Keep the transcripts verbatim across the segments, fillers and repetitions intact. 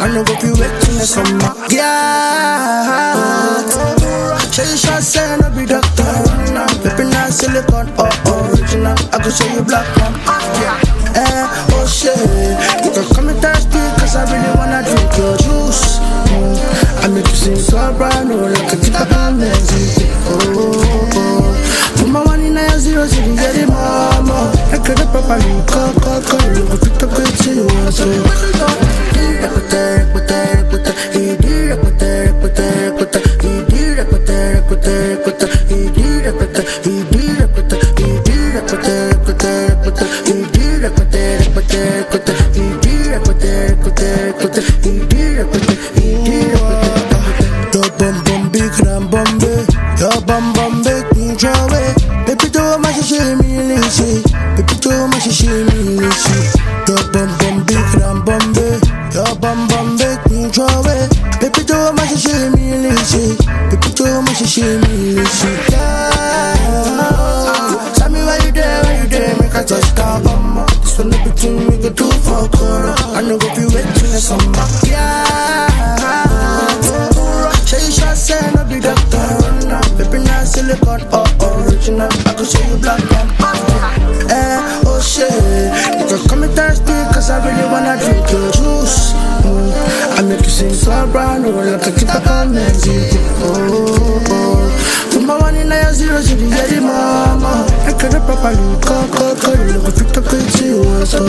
I know go feel wet in the summer. Yeah. Show you shot, say no be doctor. Peppin' that silicone, oh original. I could show you black one. Yeah. Eh, oh shit. You can come and thirsty, cause I really wanna drink your juice. Mm. I make you sing so brand new, like a typical music. Oh, oh. Put my one in a zero, so you get it, mama. I could have properly call, call, call. You go pick up with you, so. I know go feel wet in the summer. Yeah. Show you shot, say no be doctor. Peppin' that silicone, oh original. I could show you black one. Eh, oh shit. You can come and thirsty, cause I really wanna drink your juice. Mm. I make you sing so brand new, like a typical music. Oh, oh. Put my one in a zero, so you get it, mama. I could've properly call, call, call. You look fit to quit you, so.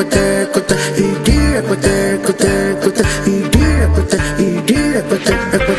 He did it,